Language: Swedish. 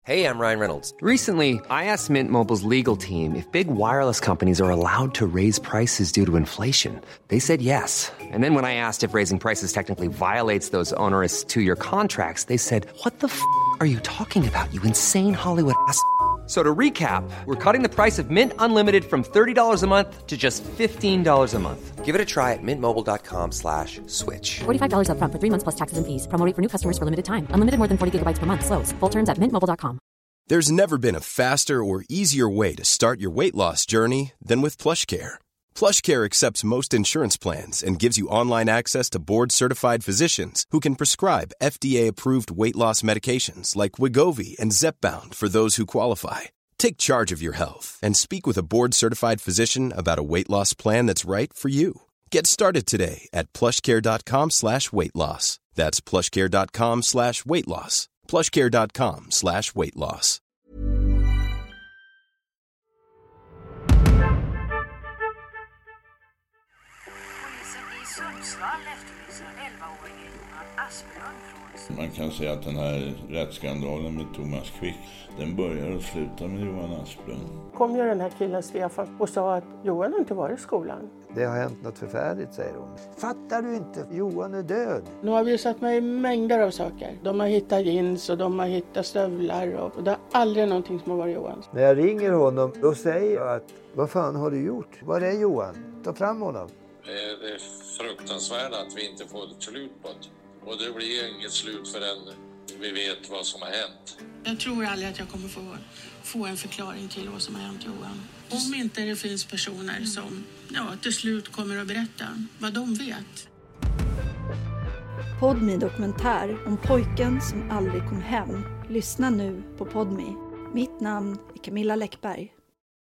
Hey, I'm Ryan Reynolds. Recently, I asked Mint Mobile's legal team if big wireless companies are allowed to raise prices due to inflation. They said yes. And then when I asked if raising prices technically violates those onerous two-year contracts, they said, "What the f*** are you talking about, you insane Hollywood ass?" So to recap, we're cutting the price of Mint Unlimited from $30 a month to just $15 a month. Give it a try at mintmobile.com/switch. $45 up front for 3 months plus taxes and fees. Promo rate for new customers for limited time. Unlimited more than 40 gigabytes per month. Slows full terms at mintmobile.com. There's never been a faster or easier way to start your weight loss journey than with PlushCare. PlushCare accepts most insurance plans and gives you online access to board-certified physicians who can prescribe FDA-approved weight loss medications like Wegovy and Zepbound for those who qualify. Take charge of your health and speak with a board-certified physician about a weight loss plan that's right for you. Get started today at plushcare.com/weightloss. That's plushcare.com/weightloss. plushcare.com/weightloss. Polisen i Sundsvall efterlyser 11-åringen Johan Asplund från... Man kan säga att den här rättsskandalen med Thomas Quick, den börjar och slutar med Johan Asplund. Kom ju den här killen Stefan och sa att Johan inte var i skolan. Det har hänt något förfärligt, säger hon. Fattar du inte? Johan är död. Nu har vi satt mig mängder av saker. De har hittat jeans och de har hittat stövlar och det är aldrig någonting som har varit Johans. När jag ringer honom, då säger jag att vad fan har du gjort? Var är Johan? Ta fram honom. Det är fruktansvärt att vi inte får ett slut på det. Och det blir inget slut förrän vi vet vad som har hänt. Jag tror aldrig att jag kommer få en förklaring till vad som har hänt Johan. Om inte det finns personer som till slut kommer att berätta vad de vet. Podme dokumentär om pojken som aldrig kom hem. Lyssna nu på Podme. Mitt namn är Camilla Läckberg.